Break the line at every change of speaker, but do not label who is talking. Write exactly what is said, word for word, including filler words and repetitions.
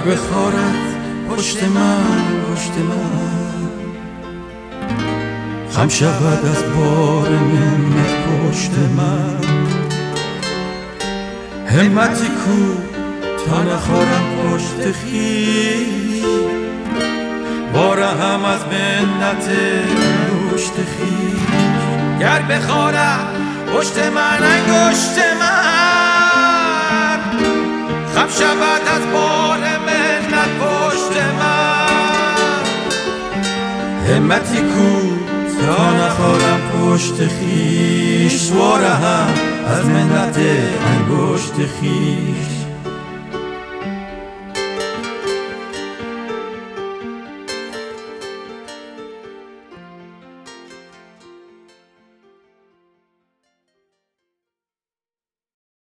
بخارد پشت من پشت من، خم شود از بار منت پشت من. همتی کو تا نخورم پشت خویش، باره هم از منت پشت خویش. گر بخارد پشت من انگشت من، خم شود از بار منت پشت من. همتی کو تا نخورم پشت خویش، باره هم از منت انگشت خویش.